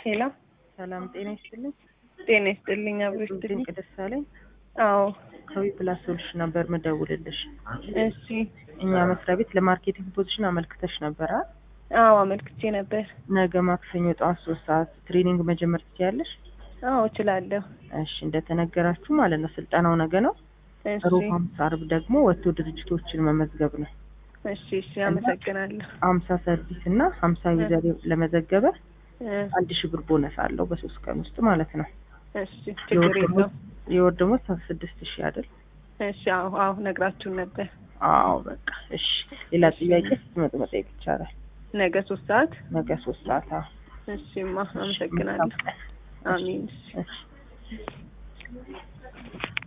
ሄሎ ሰላም ጤና ይስጥልኝ። ጤና ይስጥልኝ አብሮሽ ድንቅ ደሳለኝ አዎ ከዊ ፕላስ ሶሉሽን ነበር መደውልልሽ። እሺ እኛ መስሪያ ቤት ለማርኬቲንግ ፖዚሽን አመልክተሽ ነበር አይደል? አዎ አመልክቼ ነበር። ነገ ማክሰኞ ጠዋት 3 ሰዓት ትሬኒንግ መጀመር ትችያለሽ? አዎ እችላለሁ። እሺ እንደተነገራችሁ ማለት ነው። ስልጠናው ነገ ነው። እሺ ሮብ ሐሙስ ዓርብ ደግሞ ወጥቶ ድርጅቶችን መመዝገብ ነው። እሺ አመሰግናለሁ። 50 ሰርቪስ እና 50 ዩዘር ለመዘገበ 1000 ብር ቦነስ አለው በ3 ቀን ውስጥ ማለት ነው። እሺ ችግር የለውም። የወር ደግሞ 6000 አይደል? እሺ አዎ ነግራችሁን ነበር። አዎ በቃ እሺ። ሌላ ጥያቄ ስትመጡ መጠየቅ ይቻላል። ነገ 3 ሰዓት ነገ 3 ሰዓት። እሺማ አመሰግናለሁ። አሜን። እሺ